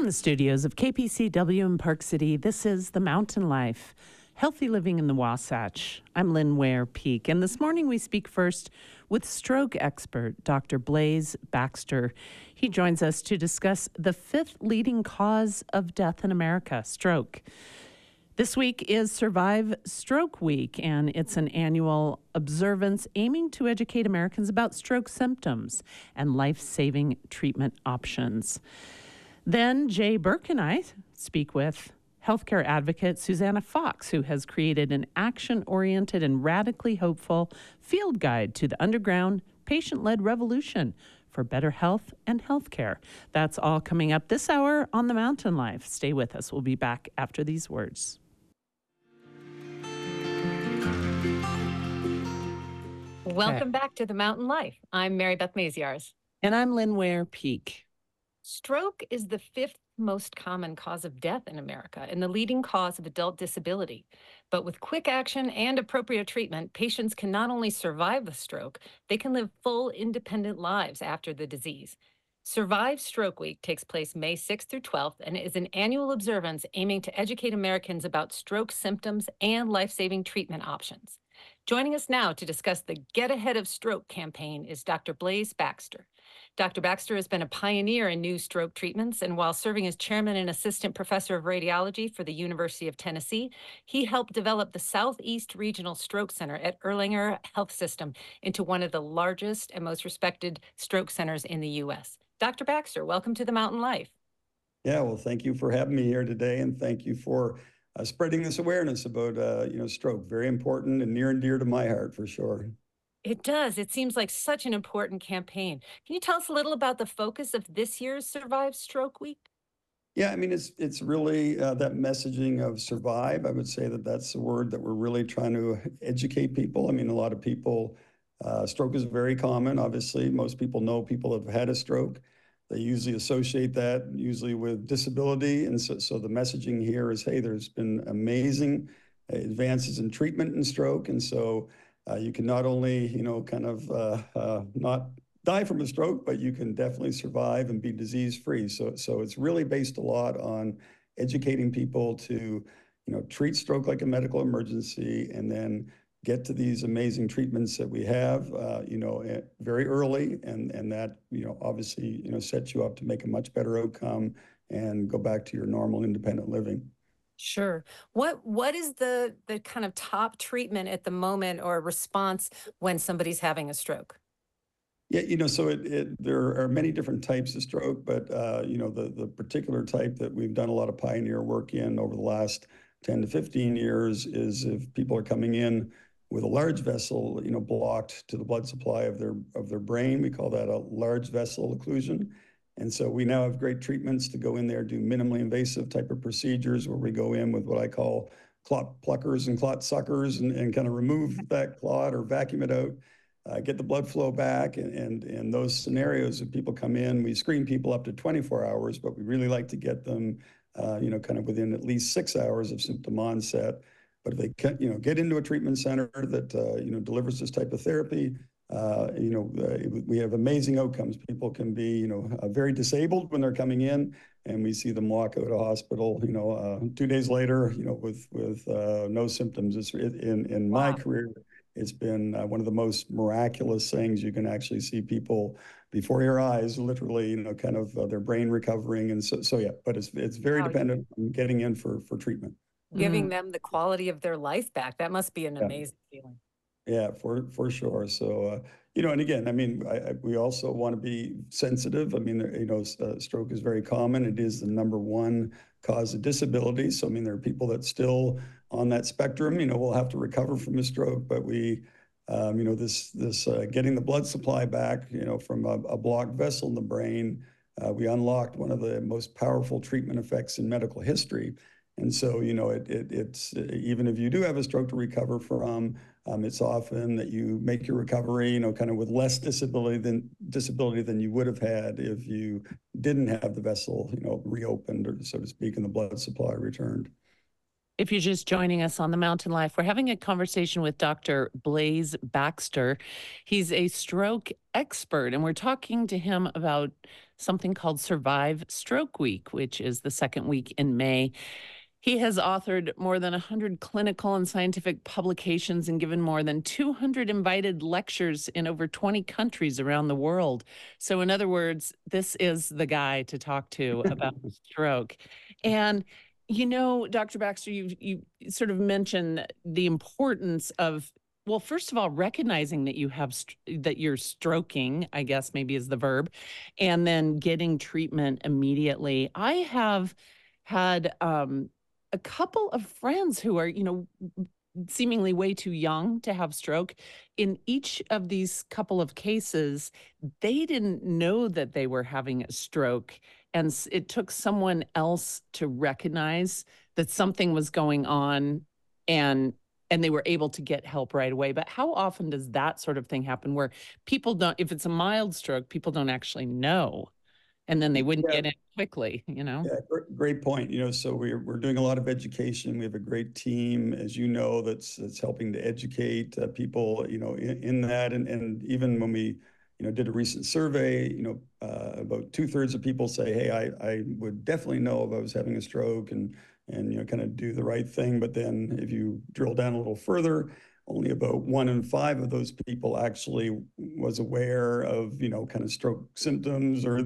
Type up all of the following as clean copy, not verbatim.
From the studios of KPCW in Park City, this is The Mountain Life, Healthy Living in the Wasatch. I'm Lynn Ware Peak, and this morning we speak first with stroke expert Dr. Blaise Baxter. He joins us to discuss the fifth leading cause of death in America, stroke. This week is Survive Stroke Week, and it's an annual observance aiming to educate Americans about stroke symptoms and life-saving treatment options. Then Jay Burke and I speak with healthcare advocate Susanna Fox, who has created an action-oriented and radically hopeful field guide to the underground patient-led revolution for better health and healthcare. That's all coming up this hour on The Mountain Life. Stay with us. We'll be back after these words. Welcome back to The Mountain Life. I'm Mary Beth Maziarz. And I'm Lynn Ware Peak. Stroke is the fifth most common cause of death in America and the leading cause of adult disability. But with quick action and appropriate treatment, patients can not only survive the stroke, they can live full, independent lives after the disease. Survive Stroke Week takes place May 6th through 12th and is an annual observance aiming to educate Americans about stroke symptoms and life-saving treatment options. Joining us now to discuss the Get Ahead of Stroke campaign is Dr. Blaise Baxter. Dr. Baxter has been a pioneer in new stroke treatments, and while serving as chairman and assistant professor of radiology for the University of Tennessee, he helped develop the Southeast Regional Stroke Center at Erlanger Health System into one of the largest and most respected stroke centers in the U.S. Dr. Baxter, welcome to The Mountain Life. Yeah, well, thank you for having me here today, and thank you for spreading this awareness about stroke. Very important and near and dear to my heart, for sure. It does. It seems like such an important campaign. Can you tell us a little about the focus of this year's Survive Stroke Week? Yeah, I mean, it's really that messaging of survive. I would say that that's the word that we're really trying to educate people. I mean, a lot of people, stroke is very common. Obviously, most people know people have had a stroke. They usually associate that usually with disability. And so the messaging here is, hey, there's been amazing advances in treatment in stroke. And so you can not only, not die from a stroke, but you can definitely survive and be disease-free. So it's really based a lot on educating people to, treat stroke like a medical emergency and then get to these amazing treatments that we have, very early, and that, obviously, sets you up to make a much better outcome and go back to your normal independent living. Sure. What is the kind of top treatment at the moment or response when somebody's having a stroke? Yeah, so there are many different types of stroke, but the particular type that we've done a lot of pioneer work in over the last 10 to 15 years is if people are coming in with a large vessel, blocked to the blood supply of their brain. We call that a large vessel occlusion. And so we now have great treatments to go in there, do minimally invasive type of procedures where we go in with what I call clot pluckers and clot suckers and kind of remove that clot or vacuum it out, get the blood flow back. And in those scenarios, if people come in, we screen people up to 24 hours, but we really like to get them, kind of within at least 6 hours of symptom onset. But if they can, get into a treatment center that, delivers this type of therapy, we have amazing outcomes. People can be, very disabled when they're coming in, and we see them walk out of hospital, 2 days later, with no symptoms. In my career, it's been one of the most miraculous things. You can actually see people before your eyes, literally, kind of their brain recovering. And so yeah, but it's very dependent on getting in for treatment. Giving them the quality of their life back. That must be an amazing feeling. Yeah, for sure. So, and again, I mean, we also want to be sensitive. I mean, stroke is very common. It is the number one cause of disability. So, I mean, there are people that still on that spectrum, will have to recover from a stroke, but we, this getting the blood supply back, from a blocked vessel in the brain, we unlocked one of the most powerful treatment effects in medical history. And so, it's even if you do have a stroke to recover from, it's often that you make your recovery, kind of with less disability than you would have had if you didn't have the vessel, reopened, or so to speak, and the blood supply returned. If you're just joining us on the Mountain Life, we're having a conversation with Dr. Blaise Baxter. He's a stroke expert, and we're talking to him about something called Survive Stroke Week, which is the second week in May. He has authored more than 100 clinical and scientific publications and given more than 200 invited lectures in over 20 countries around the world. So, in other words, this is the guy to talk to about stroke. And Dr. Baxter, you sort of mentioned the importance of, well, first of all, recognizing that that you're stroking, I guess maybe is the verb, and then getting treatment immediately. I have had a couple of friends who are, seemingly way too young to have stroke. In each of these couple of cases, they didn't know that they were having a stroke. And it took someone else to recognize that something was going on, and they were able to get help right away. But how often does that sort of thing happen where people don't, if it's a mild stroke, people don't actually know, and then they wouldn't Yeah. get it quickly, Yeah, great point. So we're doing a lot of education. We have a great team, as you know, that's helping to educate people, in that. And even when we, did a recent survey, about 2/3 of people say, hey, I would definitely know if I was having a stroke and kind of do the right thing. But then if you drill down a little further, only about 1 in 5 of those people actually was aware of, kind of stroke symptoms or,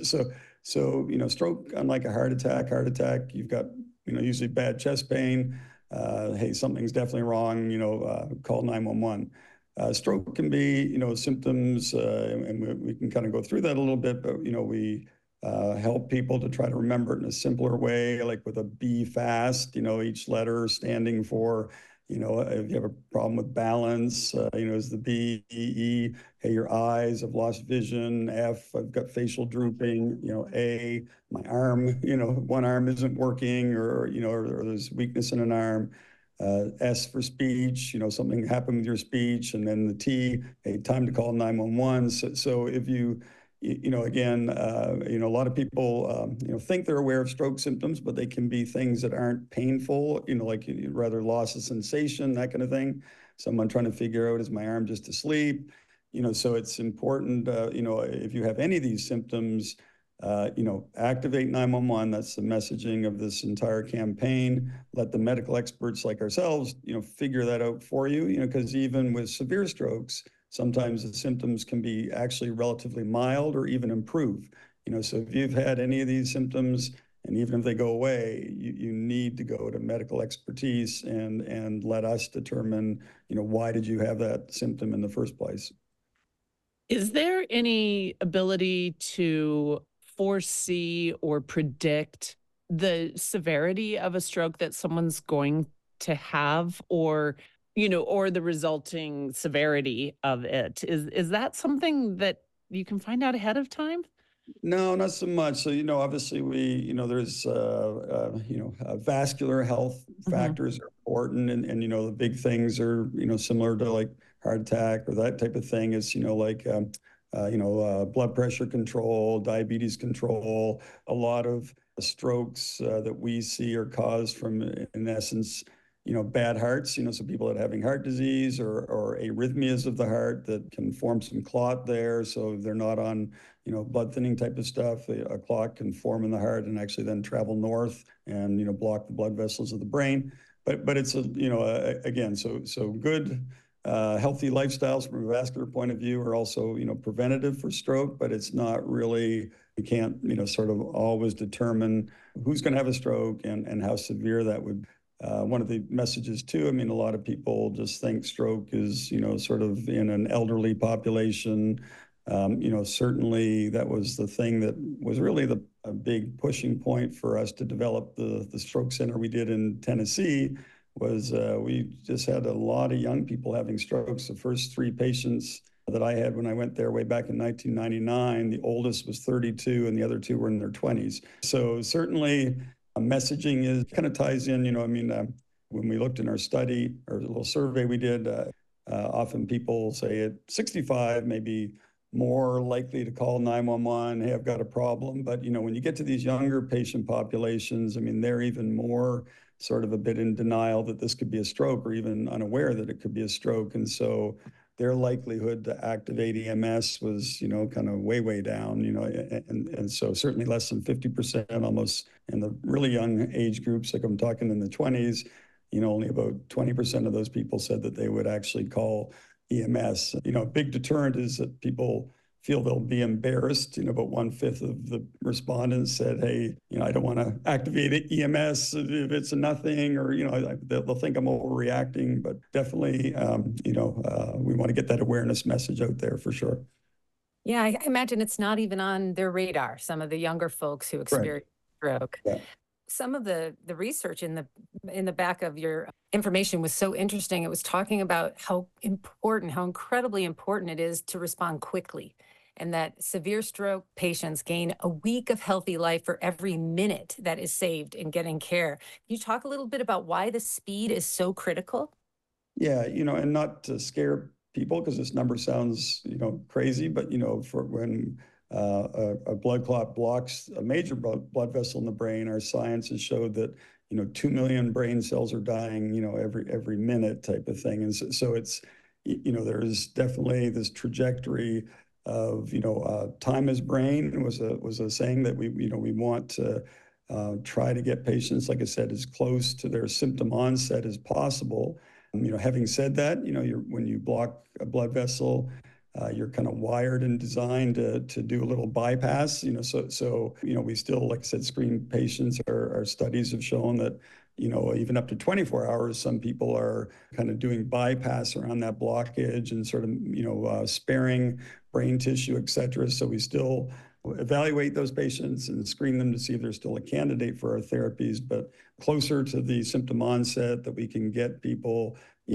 so, stroke, unlike a heart attack, you've got, usually bad chest pain. Hey, something's definitely wrong, call 911. Stroke can be, symptoms, and we can kind of go through that a little bit, but, we help people to try to remember it in a simpler way, like with a B fast, each letter standing for, if you have a problem with balance, is the B, E, E, hey, your eyes have lost vision, F, I've got facial drooping, A, my arm, one arm isn't working, or there's weakness in an arm. S for speech, something happened with your speech, and then the T, hey, time to call 911. So if you, again, a lot of people, think they're aware of stroke symptoms, but they can be things that aren't painful, like rather loss of sensation, that kind of thing. Someone trying to figure out, is my arm just asleep? So it's important, if you have any of these symptoms, activate 911. That's the messaging of this entire campaign. Let the medical experts like ourselves, figure that out for you, because even with severe strokes, sometimes the symptoms can be actually relatively mild or even improve. So if you've had any of these symptoms, and even if they go away, you need to go to medical expertise and let us determine, why did you have that symptom in the first place? Is there any ability to foresee or predict the severity of a stroke that someone's going to have, or or the resulting severity of it? Is that something that you can find out ahead of time? No, not so much. So, obviously there's, vascular health Hmm. factors are important. And, the big things are, similar to like heart attack or that type of thing is, like, blood pressure control, diabetes control. A lot of strokes that we see are caused from, in essence, bad hearts, so people that are having heart disease or arrhythmias of the heart that can form some clot there. So they're not on, blood thinning type of stuff. A clot can form in the heart and actually then travel north and, block the blood vessels of the brain. But it's again, so good, healthy lifestyles from a vascular point of view are also, preventative for stroke, but it's not really, you can't, sort of always determine who's going to have a stroke and how severe that would. One of the messages too, a lot of people just think stroke is, sort of in an elderly population. Certainly that was the thing that was really a big pushing point for us to develop the stroke center we did in Tennessee was we just had a lot of young people having strokes. The first 3 patients that I had when I went there way back in 1999, the oldest was 32 and the other 2 were in their 20s. So certainly messaging is kind of ties in, when we looked in our study or a little survey we did, often people say at 65, maybe more likely to call 911, hey, I've got a problem. But, when you get to these younger patient populations, they're even more sort of a bit in denial that this could be a stroke, or even unaware that it could be a stroke. And so their likelihood to activate EMS was, kind of way, way down, and so certainly less than 50%, almost in the really young age groups, like I'm talking in the 20s, only about 20% of those people said that they would actually call EMS. A big deterrent is that people feel they'll be embarrassed. About 1/5 of the respondents said, hey, I don't want to activate EMS if it's a nothing, or, they'll think I'm overreacting. But definitely, we want to get that awareness message out there for sure. Yeah, I imagine it's not even on their radar, some of the younger folks who experience stroke. Yeah. Some of the research in the back of your information was so interesting. It was talking about how incredibly important it is to respond quickly, and that severe stroke patients gain a week of healthy life for every minute that is saved in getting care. Can you talk a little bit about why the speed is so critical? Yeah, and not to scare people, because this number sounds, crazy, but, for when a blood clot blocks a major blood vessel in the brain, our science has showed that, 2 million brain cells are dying, every minute type of thing. And so it's, there's definitely this trajectory of, time is brain was a saying that we want to try to get patients, like I said, as close to their symptom onset as possible. Having said that, when you block a blood vessel, you're kind of wired and designed to do a little bypass. So we still, like I said, screen patients. Our studies have shown that, even up to 24 hours, some people are kind of doing bypass around that blockage and sort of, sparing brain tissue, et cetera. So we still evaluate those patients and screen them to see if they're still a candidate for our therapies. But closer to the symptom onset that we can get people,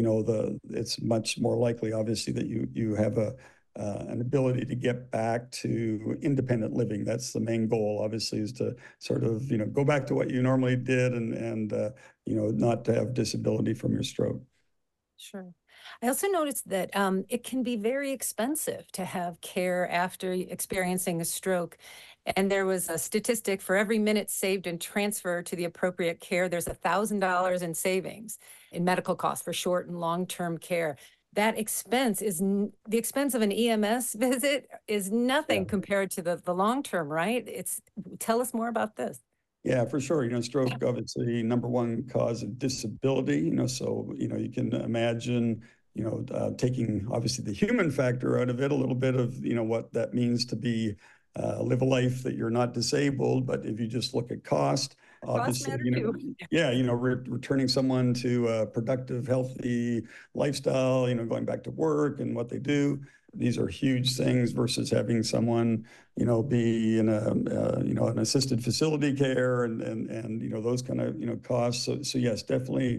it's much more likely, obviously, that you have an ability to get back to independent living. That's the main goal, obviously, is to sort of, go back to what you normally did, and not to have disability from your stroke. Sure. I also noticed that it can be very expensive to have care after experiencing a stroke. And there was a statistic: for every minute saved and transfer to the appropriate care, there's $1,000 in savings in medical costs for short and long-term care. That expense the expense of an EMS visit is nothing compared to the long-term, right? Tell us more about this. Yeah, for sure. Stroke, obviously, number one cause of disability. So, you can imagine, taking obviously the human factor out of it, a little bit of, what that means to be live a life that you're not disabled. But if you just look at cost, Costs obviously, matter too. yeah, returning someone to a productive, healthy lifestyle, going back to work and what they do. These are huge things versus having someone, be in an assisted facility care and those kind of, costs. So yes, definitely,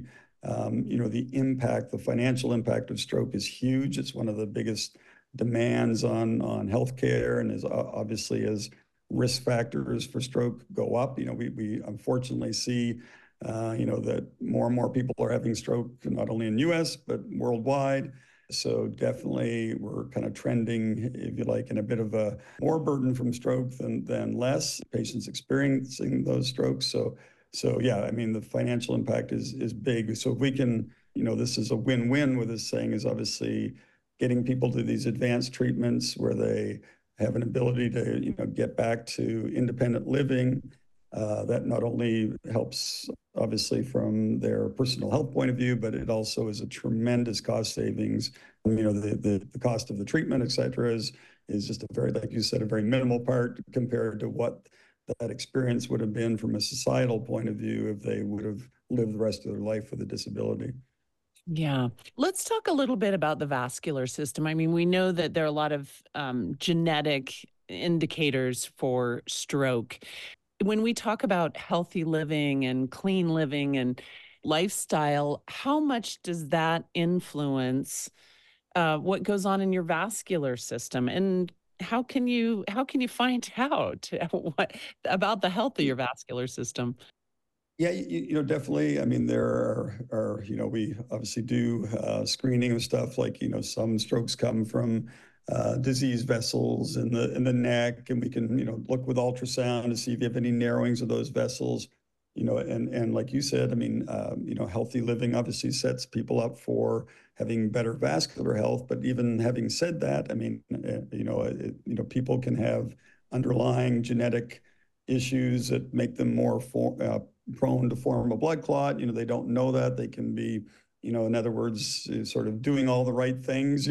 the impact, the financial impact of stroke is huge. It's one of the biggest demands on healthcare, and is obviously, as risk factors for stroke go up, we unfortunately see, that more and more people are having stroke, not only in US, but worldwide. So definitely we're kind of trending, if you like, in a bit of a more burden from stroke than less patients experiencing those strokes. So yeah, I mean, the financial impact is big. So if we can, this is a win-win with this saying, is obviously getting people to these advanced treatments where they have an ability to, get back to independent living. That not only helps, obviously, from their personal health point of view, but it also is a tremendous cost savings. The cost of the treatment, et cetera, is just a very, like you said, a very minimal part compared to what that experience would have been from a societal point of view if they would have lived the rest of their life with a disability. Yeah. Let's talk a little bit about the vascular system. I mean, we know that there are a lot of genetic indicators for stroke. When we talk about healthy living and clean living and lifestyle, how much does that influence what goes on in your vascular system? And how can you find out what about the health of your vascular system? Yeah, definitely. I mean, there are we obviously do screening of stuff like, some strokes come from diseased vessels in the neck, and we can, look with ultrasound to see if you have any narrowings of those vessels. and like you said, I mean, healthy living obviously sets people up for having better vascular health. But even having said that, I mean, people can have underlying genetic issues that make them more prone to form a blood clot. They don't know that. They can be, in other words, sort of doing all the right things,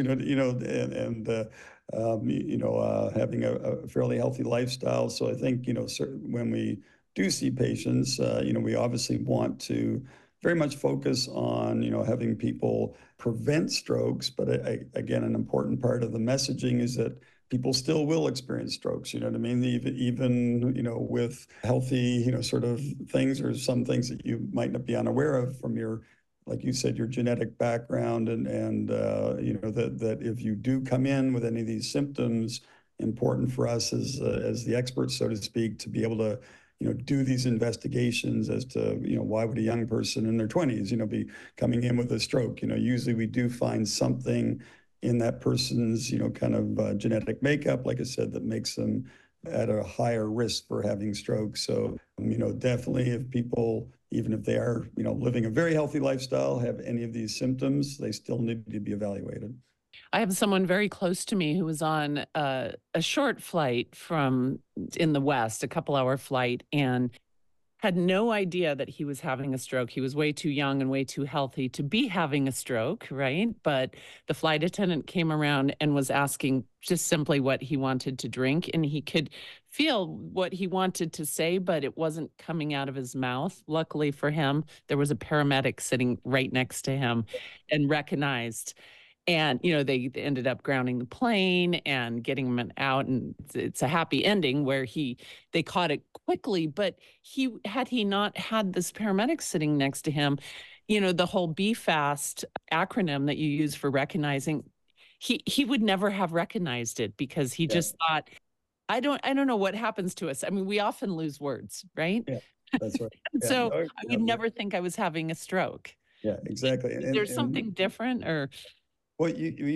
having a fairly healthy lifestyle. So I think, when we do see patients, we obviously want to very much focus on, having people prevent strokes. But again, an important part of the messaging is that people still will experience strokes, you know what I mean? Even with healthy, sort of things, or some things that you might not be unaware of from your, like you said, your genetic background, and that if you do come in with any of these symptoms, important for us as the experts, so to speak, to be able to do these investigations as to, why would a young person in their 20s, be coming in with a stroke? Usually we do find something in that person's, kind of genetic makeup, like I said, that makes them at a higher risk for having stroke. So, definitely if people, even if they are, living a very healthy lifestyle, have any of these symptoms, they still need to be evaluated. I have someone very close to me who was on a short flight from in the West, a couple-hour flight, and had no idea that he was having a stroke. He was way too young and way too healthy to be having a stroke, right? But the flight attendant came around and was asking just simply what he wanted to drink, and he could feel what he wanted to say, but it wasn't coming out of his mouth. Luckily for him, there was a paramedic sitting right next to him and recognized. And, they ended up grounding the plane and getting him out. And it's a happy ending where they caught it quickly. But had he not had this paramedic sitting next to him, the whole BFAST acronym that you use for recognizing, he would never have recognized it because he Yeah. just thought, I don't know what happens to us. I mean, we often lose words, right? Yeah, that's right. Yeah, So no, I would never think I was having a stroke. yeah, exactly. Is there something different or? Well,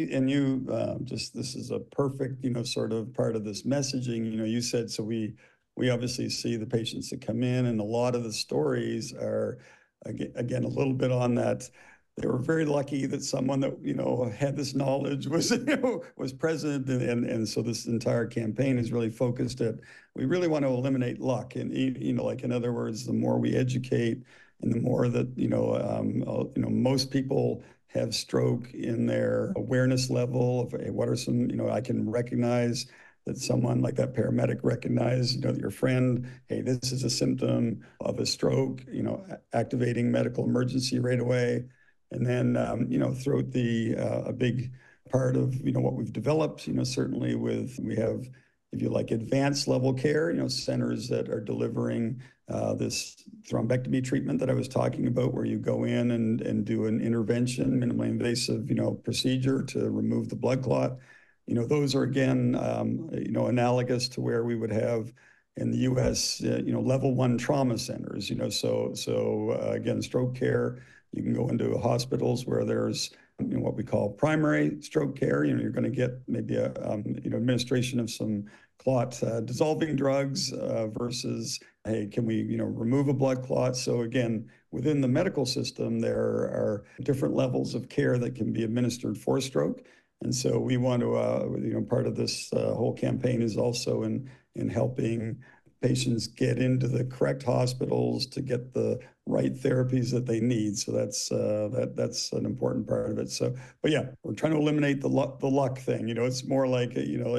just, this is a perfect, sort of part of this messaging. You said, so we obviously see the patients that come in, and a lot of the stories are, again, a little bit on that. They were very lucky that someone that, had this knowledge was, was present. And so this entire campaign is really focused at, we really want to eliminate luck. And, like, in other words, the more we educate and the more that, most people have stroke in their awareness level of, hey, what are some, I can recognize that someone like that paramedic recognized, your friend, hey, this is a symptom of a stroke, activating medical emergency right away. And then, throughout a big part of, what we've developed, certainly we have, if you like, advanced level care, centers that are delivering this thrombectomy treatment that I was talking about, where you go in and do an intervention, minimally invasive, procedure to remove the blood clot. Those are, again, analogous to where we would have in the U.S., level 1 trauma centers. Again, stroke care, you can go into hospitals where there's what we call primary stroke care. You're going to get maybe a administration of some clot dissolving drugs versus, hey, can we remove a blood clot? So again, within the medical system, there are different levels of care that can be administered for stroke. And so we want to, part of this whole campaign is also in helping patients get into the correct hospitals to get the right therapies that they need. So that's an important part of it. So, but yeah, we're trying to eliminate the luck thing. It's more like,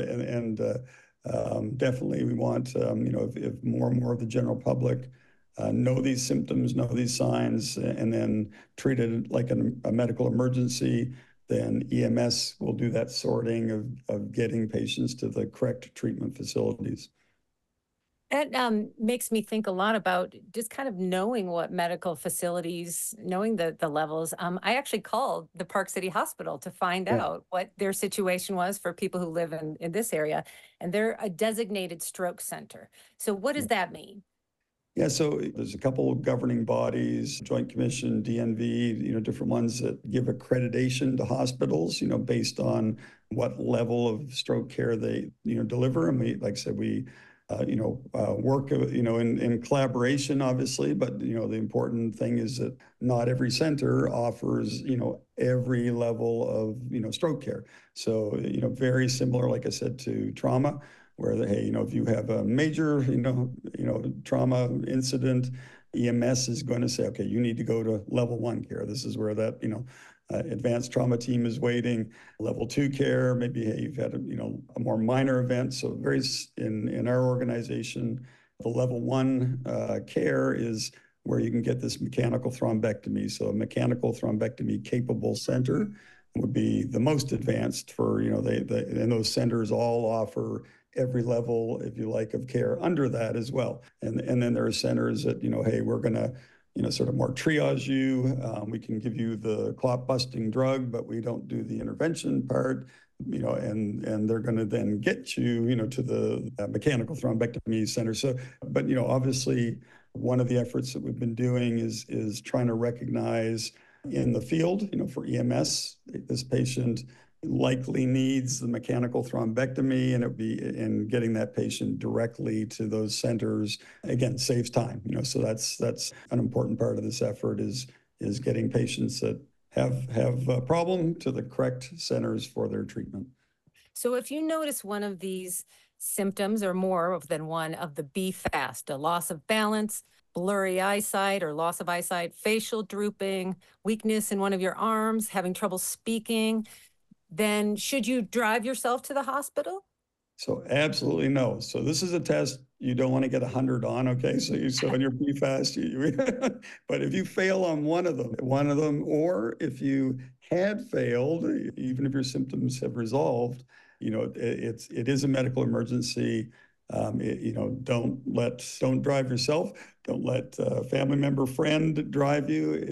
definitely we want, if more and more of the general public know these symptoms, know these signs, and then treat it like a medical emergency, then EMS will do that sorting of getting patients to the correct treatment facilities. That makes me think a lot about just kind of knowing what medical facilities, knowing the levels. I actually called the Park City Hospital to find out what their situation was for people who live in this area, and they're a designated stroke center. So what does that mean? Yeah, so there's a couple of governing bodies, Joint Commission, DNV, different ones that give accreditation to hospitals, based on what level of stroke care they, deliver. And we, like I said, we work, in collaboration, obviously. But, the important thing is that not every center offers, every level of, stroke care. So, very similar, like I said, to trauma, where, hey, if you have a major, trauma incident, EMS is going to say, okay, you need to go to level 1 care. This is where that, advanced trauma team is waiting. Level 2 care, maybe, hey, you've had a more minor event. So in our organization, the level 1 care is where you can get this mechanical thrombectomy. So a mechanical thrombectomy capable center would be the most advanced for, and those centers all offer every level, if you like, of care under that as well. And then there are centers that, hey, we're going to, sort of more triage you. We can give you the clot busting drug, but we don't do the intervention part, and they're going to then get you, to the mechanical thrombectomy center. So, but, obviously one of the efforts that we've been doing is trying to recognize in the field, for EMS, this patient likely needs the mechanical thrombectomy, and getting that patient directly to those centers, again, saves time. So that's an important part of this effort is getting patients that have a problem to the correct centers for their treatment. So if you notice one of these symptoms or more than one of the BFAST, a loss of balance, blurry eyesight or loss of eyesight, facial drooping, weakness in one of your arms, having trouble speaking, then should you drive yourself to the hospital? So absolutely no. So this is a test you don't want to get 100 on, okay? So in your PFAST, but if you fail on one of them, or if you had failed, even if your symptoms have resolved, it is a medical emergency. Don't drive yourself. Don't let a family member, friend drive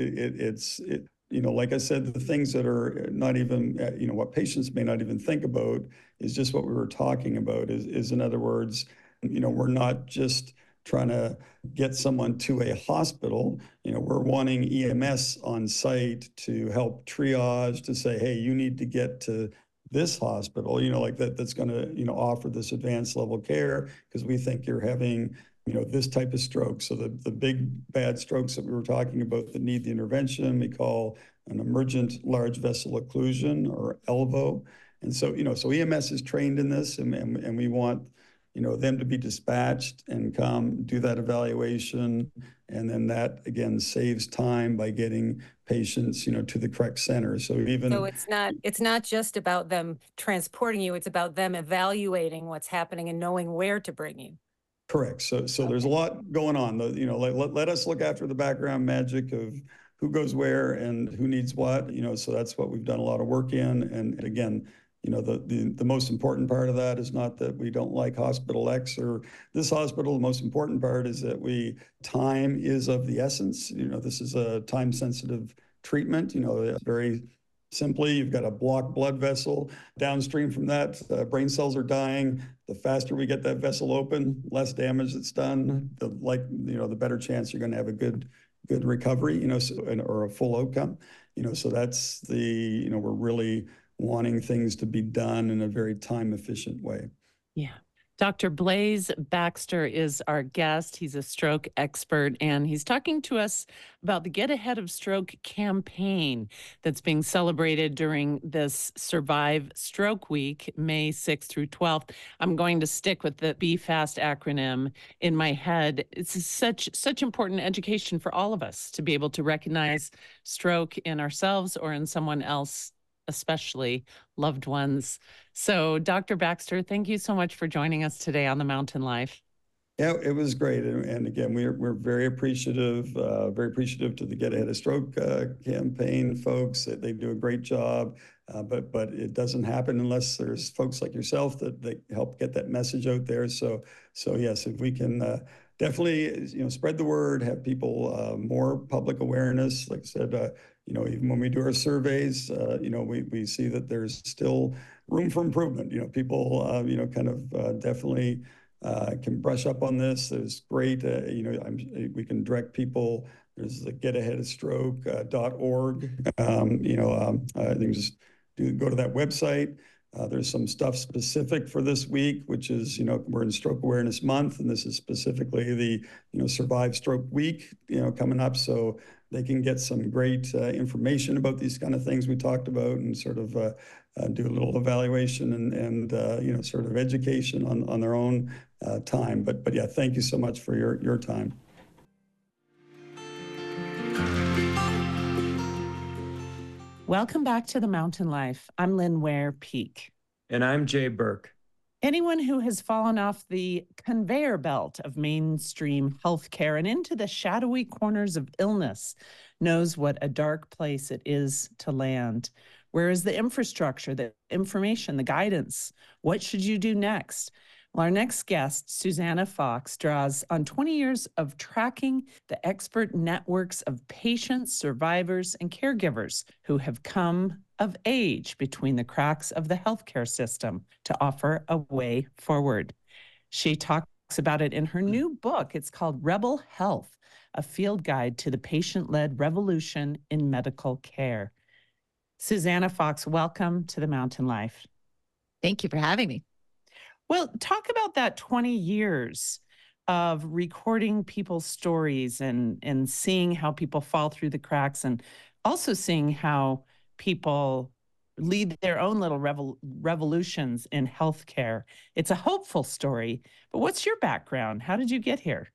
you. Like I said, the things that are not even, what patients may not even think about is just what we were talking about is in other words, we're not just trying to get someone to a hospital. We're wanting EMS on site to help triage, to say, hey, you need to get to this hospital, like that's going to, offer this advanced level care because we think you're having this type of stroke. So the big bad strokes that we were talking about that need the intervention, we call an emergent large vessel occlusion, or ELVO. And so, so EMS is trained in this, and we want, them to be dispatched and come do that evaluation. And then that, again, saves time by getting patients, to the correct center. So it's not just about them transporting you, it's about them evaluating what's happening and knowing where to bring you. Correct. So there's a lot going on. Let us look after the background magic of who goes where and who needs what. So that's what we've done a lot of work in. And again, the most important part of that is not that we don't like Hospital X or this hospital. The most important part is that time is of the essence. This is a time-sensitive treatment. Very simply, you've got a blocked blood vessel. Downstream from that, brain cells are dying. The faster we get that vessel open, less damage that's done, the better chance you're going to have a good recovery, or a full outcome. So that's we're really wanting things to be done in a very time-efficient way. Yeah. Dr. Blaise Baxter is our guest. He's a stroke expert, and he's talking to us about the Get Ahead of Stroke campaign that's being celebrated during this Survive Stroke Week, May 6th through 12th. I'm going to stick with the BFAST acronym in my head. It's such important education for all of us to be able to recognize stroke in ourselves or in someone else, especially loved ones. So, Dr. Baxter, thank you so much for joining us today on The Mountain Life. Yeah, it was great. And again, we're very appreciative to the Get Ahead of Stroke campaign folks. They do a great job, but it doesn't happen unless there's folks like yourself that help get that message out there. So yes, if we can definitely spread the word, have people more public awareness. Like I said, even when we do our surveys, we see that there's still room for improvement. People, definitely can brush up on this. There's great, we can direct people. There's the getaheadofstroke.org. You can just go to that website. There's some stuff specific for this week, which is, we're in Stroke Awareness Month, and this is specifically the, Survive Stroke Week, coming up. So they can get some great information about these kind of things we talked about and sort of do a little evaluation and sort of education on their own time. But yeah, thank you so much for your time. Welcome back to The Mountain Life. I'm Lynn Ware Peak. And I'm Jay Burke. Anyone who has fallen off the conveyor belt of mainstream healthcare and into the shadowy corners of illness knows what a dark place it is to land. Where is the infrastructure, the information, the guidance? What should you do next? Well, our next guest, Susanna Fox, draws on 20 years of tracking the expert networks of patients, survivors, and caregivers who have come of age between the cracks of the healthcare system to offer a way forward. She talks about it in her new book. It's called Rebel Health, a field guide to the patient-led revolution in medical care. Susanna Fox, welcome to The Mountain Life. Thank you for having me. Well, talk about that 20 years of recording people's stories and seeing how people fall through the cracks and also seeing how people lead their own little revolutions in healthcare. It's a hopeful story, but what's your background? How did you get here?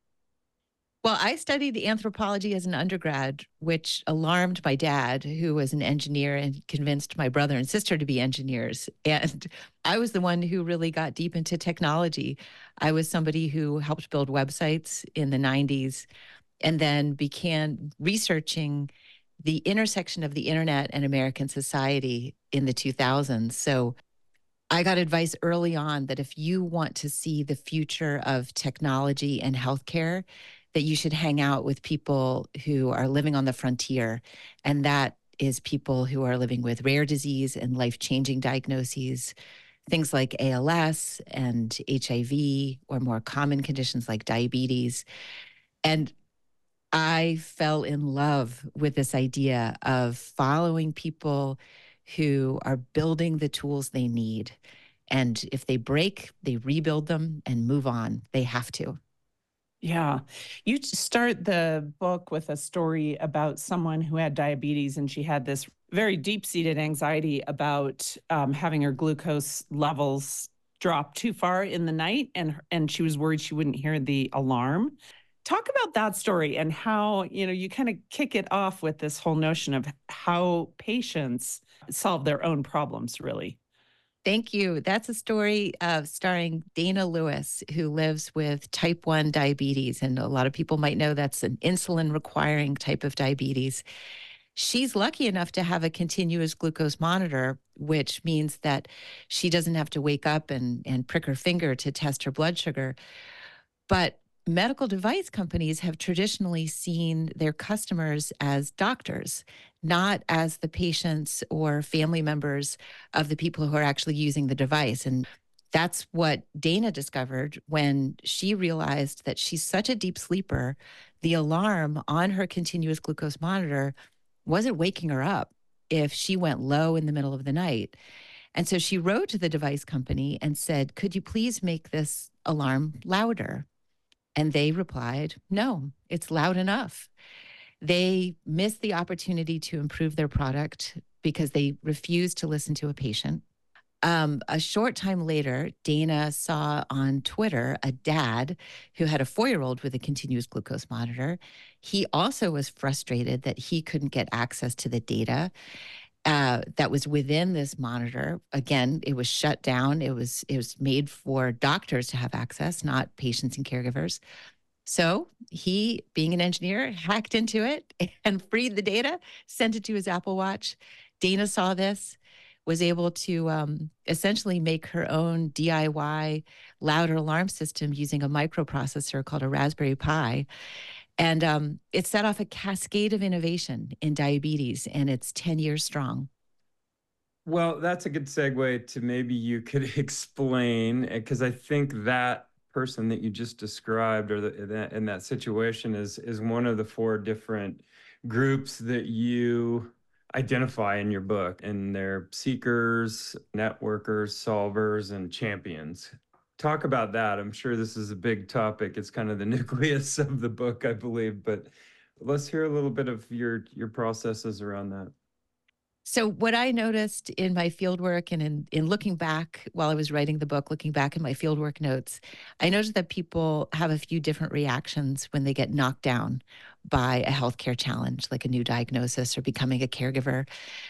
Well, I studied anthropology as an undergrad, which alarmed my dad, who was an engineer, and convinced my brother and sister to be engineers. And I was the one who really got deep into technology. I was somebody who helped build websites in the 90s and then began researching the intersection of the internet and American society in the 2000s. So I got advice early on that if you want to see the future of technology and healthcare, that you should hang out with people who are living on the frontier. And that is people who are living with rare disease and life-changing diagnoses, things like ALS and HIV, or more common conditions like diabetes. And I fell in love with this idea of following people who are building the tools they need. And if they break, they rebuild them and move on. They have to. Yeah. You start the book with a story about someone who had diabetes, and she had this very deep-seated anxiety about having her glucose levels drop too far in the night, and she was worried she wouldn't hear the alarm. Talk about that story and how, you kind of kick it off with this whole notion of how patients solve their own problems, really. Thank you. That's a story starring Dana Lewis, who lives with type 1 diabetes. And a lot of people might know that's an insulin requiring type of diabetes. She's lucky enough to have a continuous glucose monitor, which means that she doesn't have to wake up and prick her finger to test her blood sugar. But medical device companies have traditionally seen their customers as doctors, not as the patients or family members of the people who are actually using the device. And that's what Dana discovered when she realized that she's such a deep sleeper. The alarm on her continuous glucose monitor wasn't waking her up if she went low in the middle of the night. And so she wrote to the device company and said, "Could you please make this alarm louder?" And they replied, "No, it's loud enough." They missed the opportunity to improve their product because they refused to listen to a patient. A short time later, Dana saw on Twitter a dad who had a 4-year-old with a continuous glucose monitor. He also was frustrated that he couldn't get access to the data that was within this monitor. Again, it was shut down. It was made for doctors to have access, not patients and caregivers. So he, being an engineer, hacked into it and freed the data, sent it to his Apple Watch. Dana saw this, was able to essentially make her own DIY louder alarm system using a microprocessor called a Raspberry Pi. And it set off a cascade of innovation in diabetes, and it's 10 years strong. Well, that's a good segue to maybe you could explain, because I think that person that you just described, or in that situation, is one of the 4 different groups that you identify in your book, and they're seekers, networkers, solvers, and champions. Talk about that. I'm sure this is a big topic. It's kind of the nucleus of the book, I believe, but let's hear a little bit of your processes around that. So what I noticed in my fieldwork and in looking back while I was writing the book, looking back in my fieldwork notes, I noticed that people have a few different reactions when they get knocked down by a healthcare challenge, like a new diagnosis or becoming a caregiver.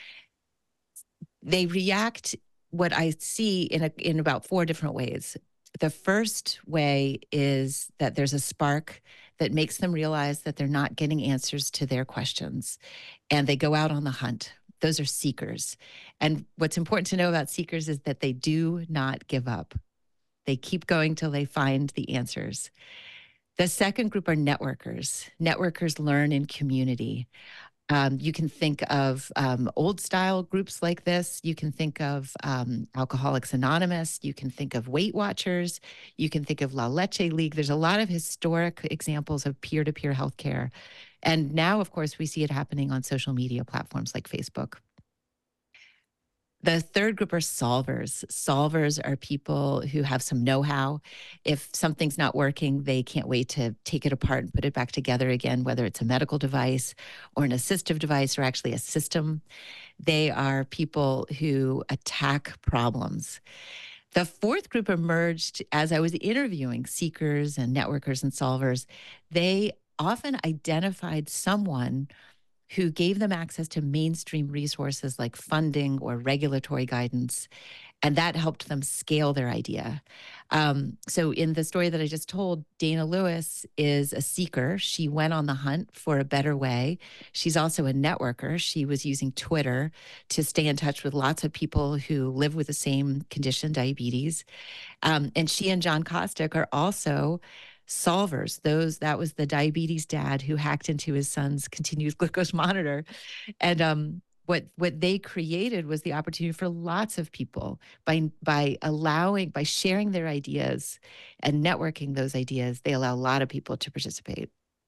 They react, what I see, in about 4 different ways. The first way is that there's a spark that makes them realize that they're not getting answers to their questions, and they go out on the hunt. Those are seekers. And what's important to know about seekers is that they do not give up. They keep going till they find the answers. The second group are networkers. Networkers learn in community. You can think of old style groups like this. You can think of Alcoholics Anonymous. You can think of Weight Watchers. You can think of La Leche League. There's a lot of historic examples of peer-to-peer healthcare. And now, of course, we see it happening on social media platforms like Facebook. The third group are solvers. Solvers are people who have some know-how. If something's not working, they can't wait to take it apart and put it back together again, whether it's a medical device or an assistive device or actually a system. They are people who attack problems. The fourth group emerged as I was interviewing seekers and networkers and solvers. They often identified someone who gave them access to mainstream resources like funding or regulatory guidance, and that helped them scale their idea. So in the story that I just told, Dana Lewis is a seeker. She went on the hunt for a better way. She's also a networker. She was using Twitter to stay in touch with lots of people who live with the same condition, diabetes. And she and John Kostick are also solvers. That was the diabetes dad who hacked into his son's continuous glucose monitor. And what they created was the opportunity for lots of people by sharing their ideas and networking those ideas. They allow a lot of people to participate.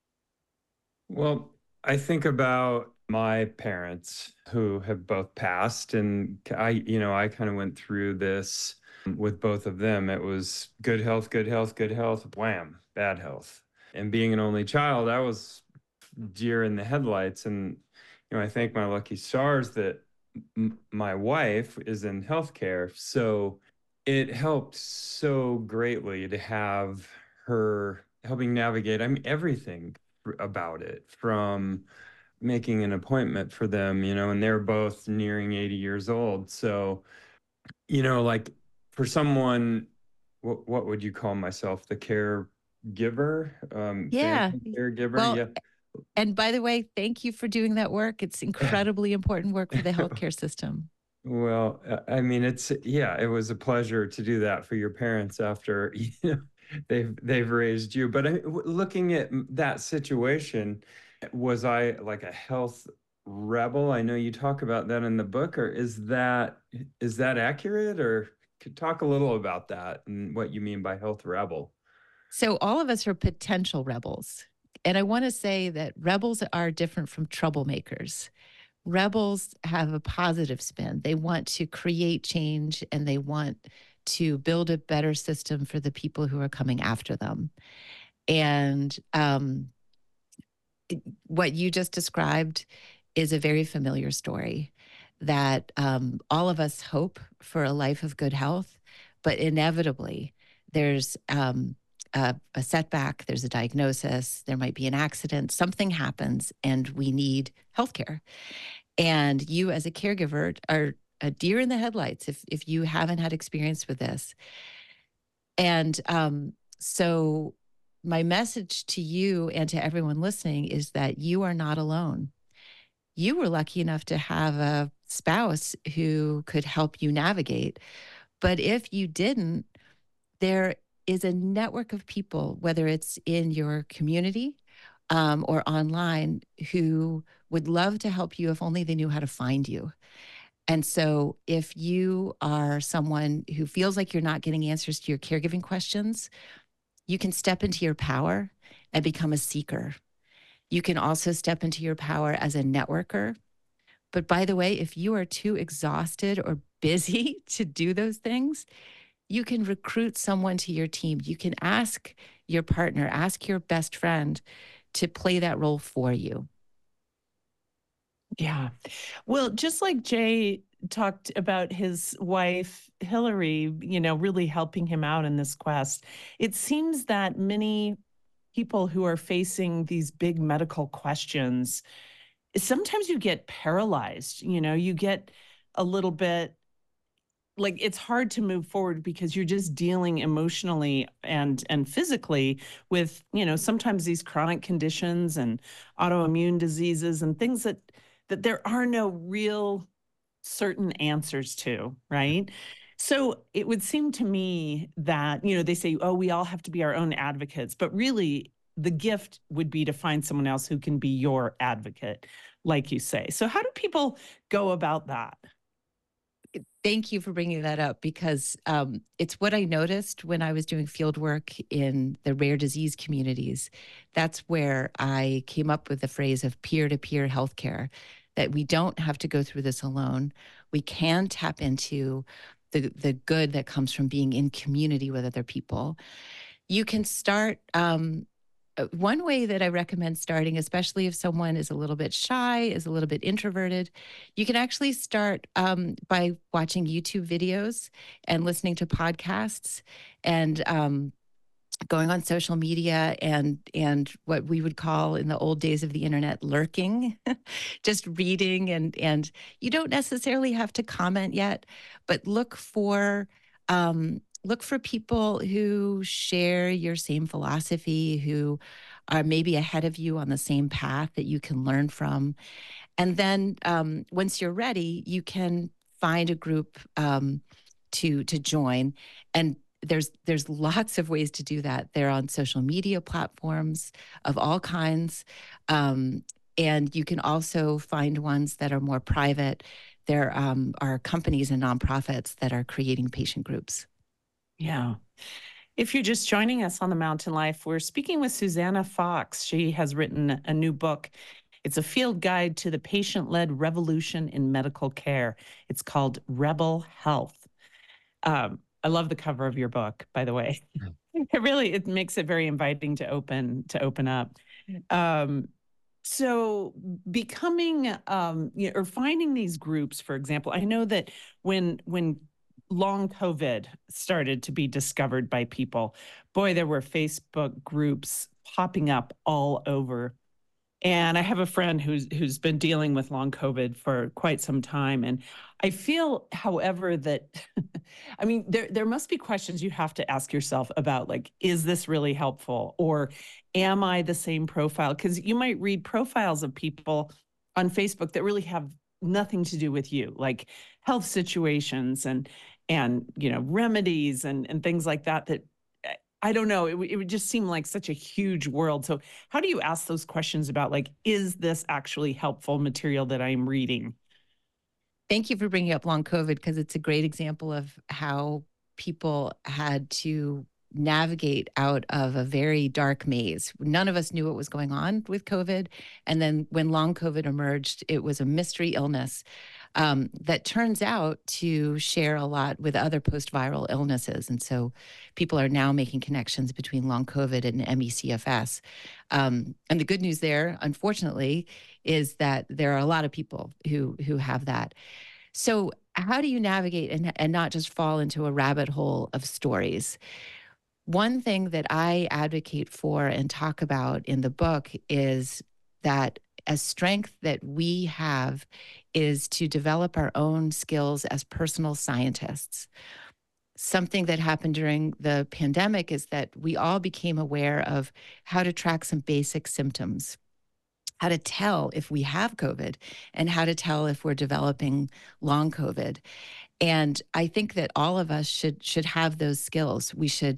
Well, I think about my parents who have both passed, and I kind of went through this with both of them. It was good health, good health, good health, wham, bad health. And being an only child, I was deer in the headlights. And, I thank my lucky stars that my wife is in healthcare. So it helped so greatly to have her helping navigate, everything about it, from making an appointment for them, and they're both nearing 80 years old. So, like, for someone, what would you call myself? The caregiver? Yeah. Caregiver, well, yeah. And by the way, thank you for doing that work. It's incredibly important work for the healthcare system. Well, it was a pleasure to do that for your parents after, they've raised you. But looking at that situation, was I like a health rebel? I know you talk about that in the book, or is that accurate? Or could talk a little about that and what you mean by health rebel. So all of us are potential rebels. And I want to say that rebels are different from troublemakers. Rebels have a positive spin. They want to create change and they want to build a better system for the people who are coming after them. And what you just described is a very familiar story, that all of us hope for a life of good health, but inevitably there's a setback, there's a diagnosis, there might be an accident, something happens, and we need healthcare. And you as a caregiver are a deer in the headlights if you haven't had experience with this. And so my message to you and to everyone listening is that you are not alone. You were lucky enough to have a spouse who could help you navigate. But if you didn't, there is a network of people, whether it's in your community or online, who would love to help you if only they knew how to find you. And so if you are someone who feels like you're not getting answers to your caregiving questions, you can step into your power and become a seeker. You can also step into your power as a networker But by the way, if you are too exhausted or busy to do those things, you can recruit someone to your team. You can ask your partner, ask your best friend to play that role for you. Yeah. Well, just like Jay talked about his wife, Hillary, really helping him out in this quest, it seems that many people who are facing these big medical questions, sometimes you get paralyzed, you get a little bit like it's hard to move forward because you're just dealing emotionally and physically with sometimes these chronic conditions and autoimmune diseases and things that there are no real certain answers to, right? So it would seem to me that they say, oh, we all have to be our own advocates, but really the gift would be to find someone else who can be your advocate, like you say. So how do people go about that? Thank you for bringing that up, because it's what I noticed when I was doing field work in the rare disease communities. That's where I came up with the phrase of peer-to-peer healthcare, that we don't have to go through this alone. We can tap into the good that comes from being in community with other people. You can start one way that I recommend starting, especially if someone is a little bit shy, is a little bit introverted, you can actually start by watching YouTube videos and listening to podcasts and going on social media and what we would call in the old days of the internet lurking, just reading, and you don't necessarily have to comment yet, but look for people who share your same philosophy, who are maybe ahead of you on the same path that you can learn from. And then once you're ready, you can find a group to join. And there's lots of ways to do that. They're on social media platforms of all kinds. And you can also find ones that are more private. There are companies and nonprofits that are creating patient groups. Yeah. If you're just joining us on The Mountain Life, we're speaking with Susanna Fox. She has written a new book. It's a field guide to the patient-led revolution in medical care. It's called Rebel Health. I love the cover of your book, by the way. It makes it very inviting to open up. So becoming or finding these groups, for example, I know that when long COVID started to be discovered by people, boy, there were Facebook groups popping up all over. And I have a friend who's been dealing with long COVID for quite some time. And I feel, however, that I mean, there must be questions you have to ask yourself about, like, is this really helpful? Or am I the same profile? Because you might read profiles of people on Facebook that really have nothing to do with you, like health situations and remedies and things like that I don't know, it would just seem like such a huge world. So how do you ask those questions about, like, is this actually helpful material that I'm reading? Thank you for bringing up long COVID, because it's a great example of how people had to navigate out of a very dark maze. None of us knew what was going on with COVID. And then when long COVID emerged, it was a mystery illness that turns out to share a lot with other post-viral illnesses. And so people are now making connections between long COVID and ME/CFS. And the good news there, unfortunately, is that there are a lot of people who have that. So how do you navigate and not just fall into a rabbit hole of stories? One thing that I advocate for and talk about in the book is that a strength that we have is to develop our own skills as personal scientists. Something that happened during the pandemic is that we all became aware of how to track some basic symptoms, how to tell if we have COVID, and how to tell if we're developing long COVID. And I think that all of us should have those skills. We should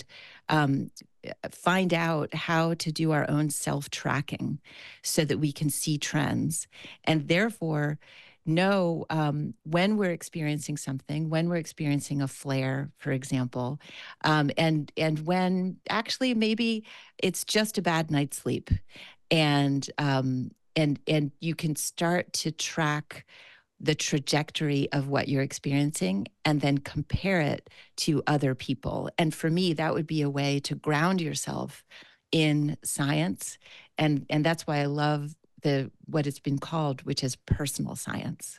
find out how to do our own self-tracking so that we can see trends, and therefore know when we're experiencing something, when we're experiencing a flare, for example, and when actually maybe it's just a bad night's sleep, and you can start to track the trajectory of what you're experiencing and then compare it to other people. And for me, that would be a way to ground yourself in science. And that's why I love what it's been called, which is personal science.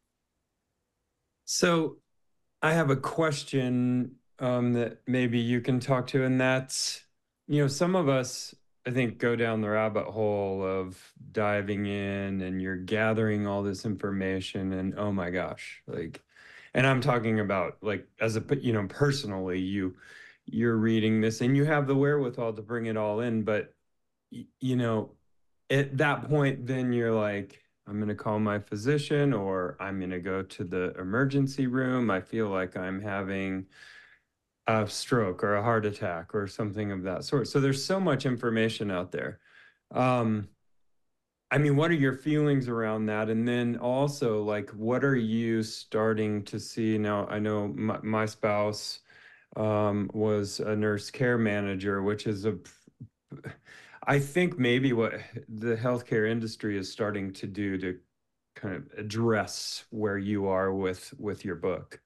So I have a question that maybe you can talk to, and that's, some of us, I think, go down the rabbit hole of diving in and you're gathering all this information and oh my gosh, and I'm talking about personally, you're reading this and you have the wherewithal to bring it all in, but at that point, then you're like, I'm going to call my physician or I'm going to go to the emergency room. I feel like I'm having a stroke or a heart attack or something of that sort. So there's so much information out there. What are your feelings around that? And then also, what are you starting to see now? I know my spouse was a nurse care manager, which is I think maybe what the healthcare industry is starting to do to kind of address where you are with your book.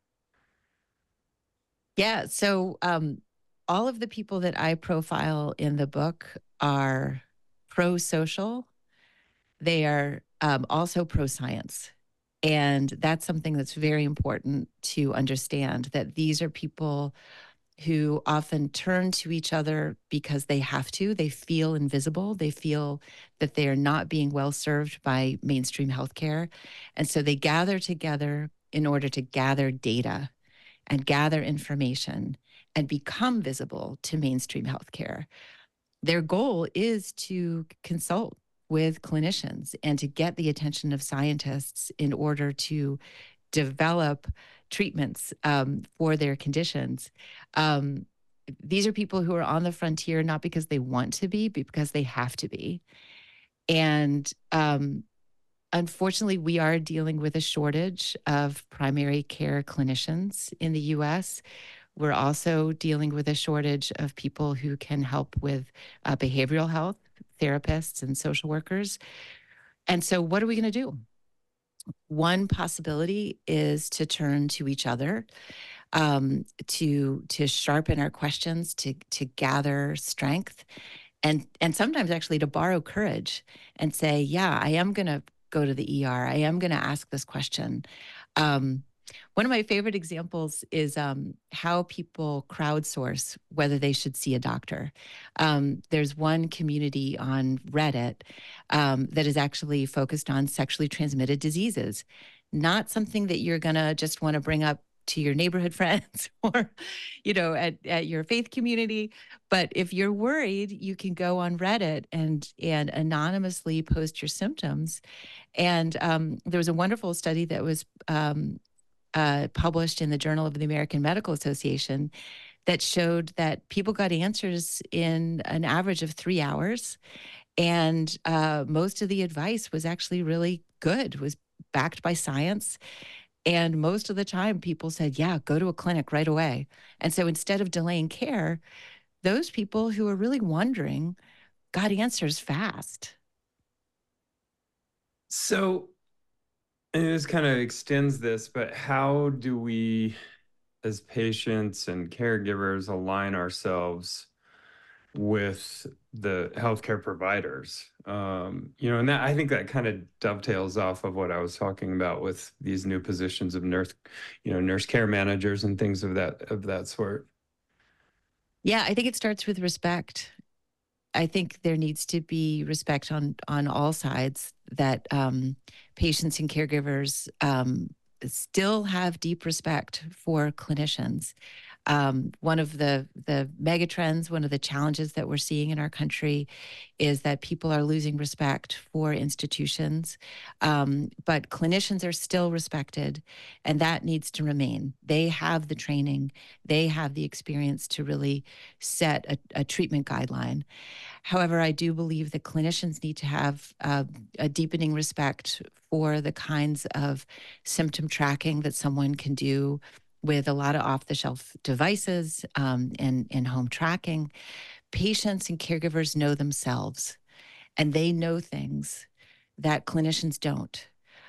Yeah. So all of the people that I profile in the book are pro-social. They are also pro-science. And that's something that's very important to understand, that these are people who often turn to each other because they have to. They feel invisible. They feel that they are not being well served by mainstream healthcare. And so they gather together in order to gather data and gather information and become visible to mainstream healthcare. Their goal is to consult with clinicians and to get the attention of scientists in order to develop treatments for their conditions. These are people who are on the frontier, not because they want to be, but because they have to be. And unfortunately, we are dealing with a shortage of primary care clinicians in the US. We're also dealing with a shortage of people who can help with behavioral health, therapists and social workers. And so what are we going to do? One possibility is to turn to each other, to sharpen our questions, to gather strength, and sometimes actually to borrow courage and say, yeah, I am going to go to the ER. I am going to ask this question. One of my favorite examples is how people crowdsource whether they should see a doctor. There's one community on Reddit that is actually focused on sexually transmitted diseases, not something that you're going to just want to bring up to your neighborhood friends or, at your faith community. But if you're worried, you can go on Reddit and anonymously post your symptoms. And there was a wonderful study that was published in the Journal of the American Medical Association that showed that people got answers in an average of 3 hours. And most of the advice was actually really good, was backed by science. And most of the time people said, yeah, go to a clinic right away. And so instead of delaying care, those people who are really wondering got answers fast. So, and this kind of extends this, but how do we, as patients and caregivers, align ourselves with the healthcare providers? And that, I think that kind of dovetails off of what I was talking about with these new positions of nurse care managers and things of that sort. Yeah, I think it starts with respect. I think there needs to be respect on all sides, that patients and caregivers still have deep respect for clinicians. One of the mega trends, one of the challenges that we're seeing in our country is that people are losing respect for institutions, but clinicians are still respected, and that needs to remain. They have the training, they have the experience to really set a treatment guideline. However, I do believe that clinicians need to have a deepening respect for the kinds of symptom tracking that someone can do with a lot of off-the-shelf devices and home tracking. Patients and caregivers know themselves, and they know things that clinicians don't.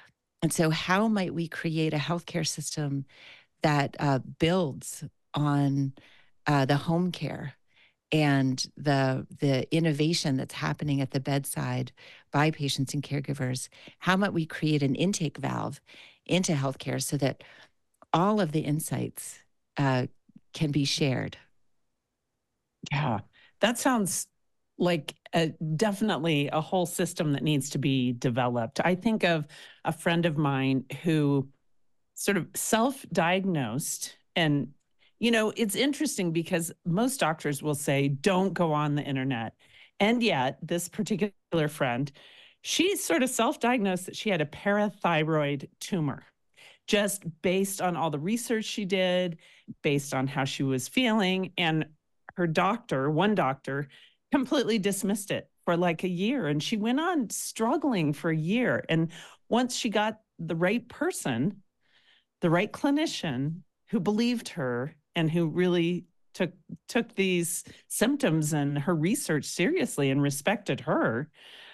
And so how might we create a healthcare system that builds on the home care and the innovation that's happening at the bedside by patients and caregivers? How might we create an intake valve into healthcare so that all of the insights can be shared? Yeah, that sounds like definitely a whole system that needs to be developed. I think of a friend of mine who sort of self-diagnosed, and it's interesting because most doctors will say don't go on the internet, and yet this particular friend, she sort of self-diagnosed that she had a parathyroid tumor, just based on all the research she did, based on how she was feeling. And her doctor, one doctor, completely dismissed it for like a year. And she went on struggling for a year. And once she got the right person, the right clinician who believed her and who really took these symptoms and her research seriously and respected her,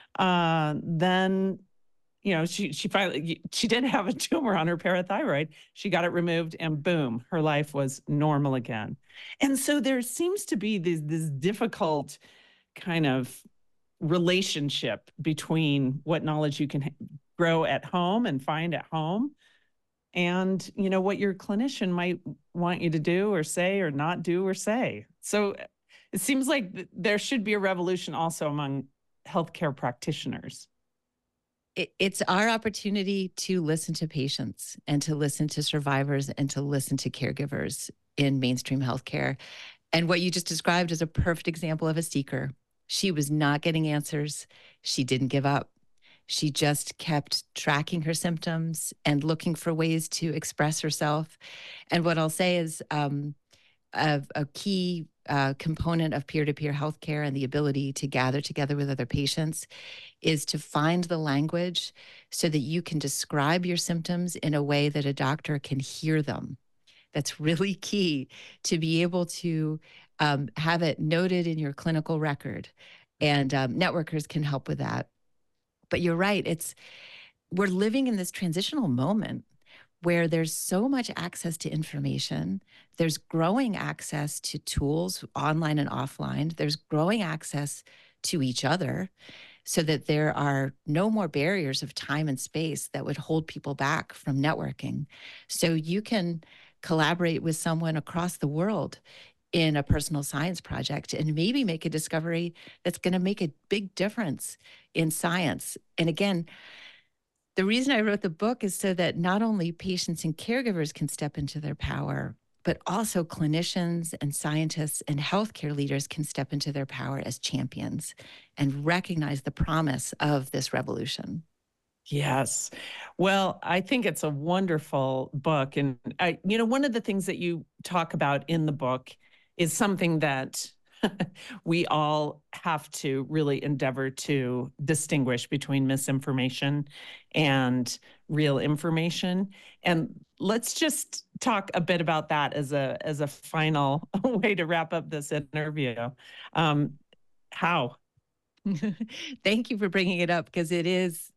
then she finally, she did have a tumor on her parathyroid. She got it removed, and boom, her life was normal again. And so there seems to be this difficult kind of relationship between what knowledge you can grow at home and find at home, and what your clinician might want you to do or say or not do or say. So it seems like there should be a revolution also among healthcare practitioners. It's our opportunity to listen to patients and to listen to survivors and to listen to caregivers in mainstream healthcare. And what you just described is a perfect example of a seeker. She was not getting answers. She didn't give up. She just kept tracking her symptoms and looking for ways to express herself. And what I'll say is a key component of peer-to-peer healthcare and the ability to gather together with other patients is to find the language so that you can describe your symptoms in a way that a doctor can hear them. That's really key, to be able to have it noted in your clinical record. And networkers can help with that. But you're right, we're living in this transitional moment where there's so much access to information. There's growing access to tools, online and offline. There's growing access to each other, so that there are no more barriers of time and space that would hold people back from networking. So you can collaborate with someone across the world in a personal science project and maybe make a discovery that's going to make a big difference in science. And again, the reason I wrote the book is so that not only patients and caregivers can step into their power, but also clinicians and scientists and healthcare leaders can step into their power as champions and recognize the promise of this revolution. Yes. Well, I think it's a wonderful book. And one of the things that you talk about in the book is something that we all have to really endeavor to distinguish between misinformation and real information. And let's just talk a bit about that as a final way to wrap up this interview. How? Thank you for bringing it up, because it is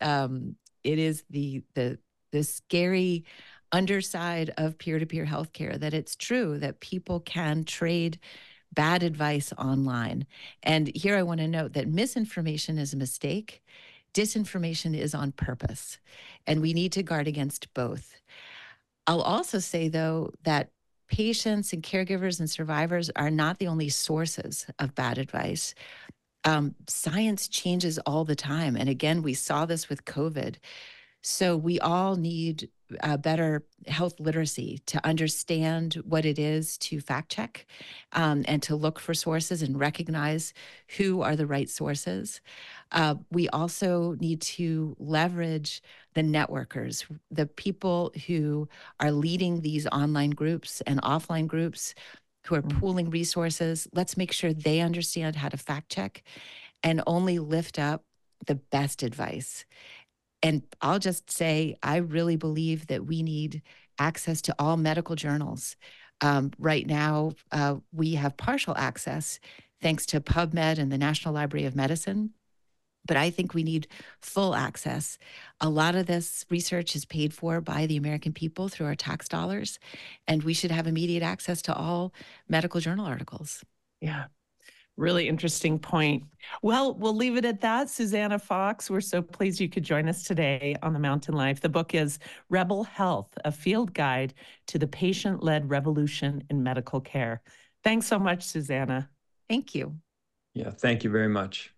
the scary underside of peer-to-peer healthcare, that it's true that people can trade bad advice online. And here I want to note that misinformation is a mistake. Disinformation is on purpose, and we need to guard against both. I'll also say, though, that patients and caregivers and survivors are not the only sources of bad advice. Science changes all the time. And again, we saw this with COVID. So we all need better health literacy to understand what it is to fact check and to look for sources and recognize who are the right sources. We also need to leverage the networkers, the people who are leading these online groups and offline groups, who are pooling resources. Let's make sure they understand how to fact check and only lift up the best advice. And I'll just say, I really believe that we need access to all medical journals. Right now, we have partial access thanks to PubMed and the National Library of Medicine. But I think we need full access. A lot of this research is paid for by the American people through our tax dollars, and we should have immediate access to all medical journal articles. Yeah. Really interesting point. Well, we'll leave it at that. Susanna Fox, we're so pleased you could join us today on The Mountain Life. The book is Rebel Health, a field guide to the patient-led revolution in medical care. Thanks so much, Susanna. Thank you. Yeah, thank you very much.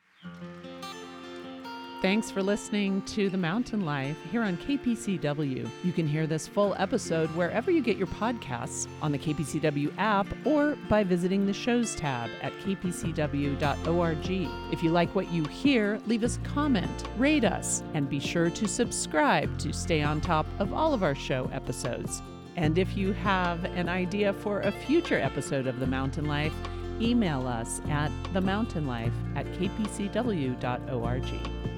Thanks for listening to The Mountain Life here on KPCW. You can hear this full episode wherever you get your podcasts, on the KPCW app, or by visiting the shows tab at kpcw.org. If you like what you hear, leave us a comment, rate us, and be sure to subscribe to stay on top of all of our show episodes. And if you have an idea for a future episode of The Mountain Life, email us at themountainlife@kpcw.org.